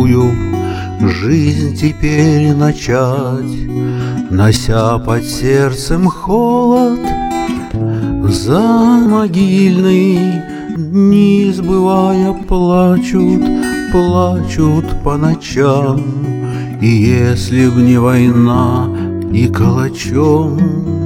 другую жизнь теперь начать, нося под сердцем холод. За могильные дни, сбывая, плачут, плачут по ночам. И если б не война и калачом,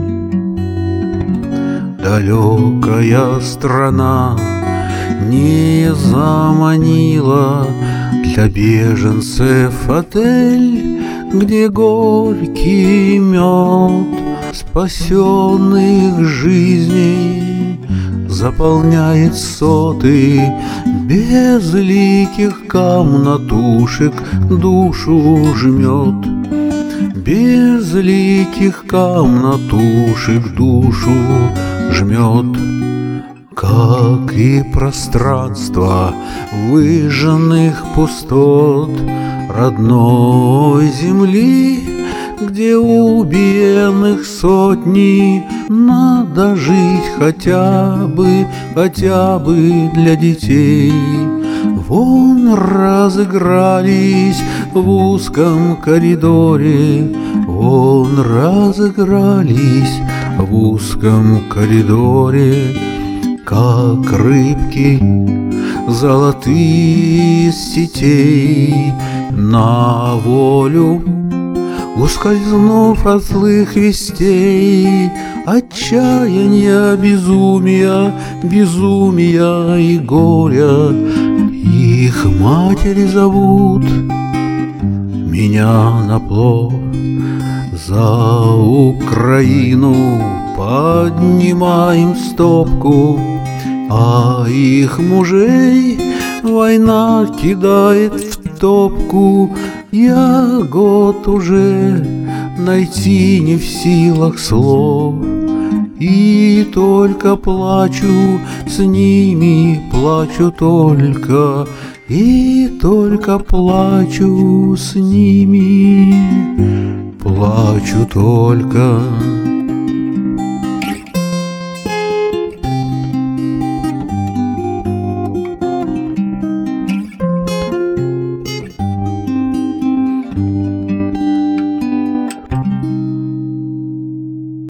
далекая страна не заманила для беженцев отель, где горький мед спасенных жизней заполняет соты безликих комнатушек, душу жмет. Безликих комнатушек душу жмет. Как и пространство выжженных пустот родной земли, где убиенных сотни, надо жить хотя бы для детей. Вон разыгрались в узком коридоре, вон разыгрались в узком коридоре, как рыбки золотые сетей на волю, ускользнув от злых вестей, отчаяния, безумия, безумия и горя. Их матери зовут меня на плов. За Украину поднимаем стопку, а их мужей война кидает в топку. Я год уже найти не в силах слов, и только плачу с ними, плачу только, и только плачу с ними, плачу только.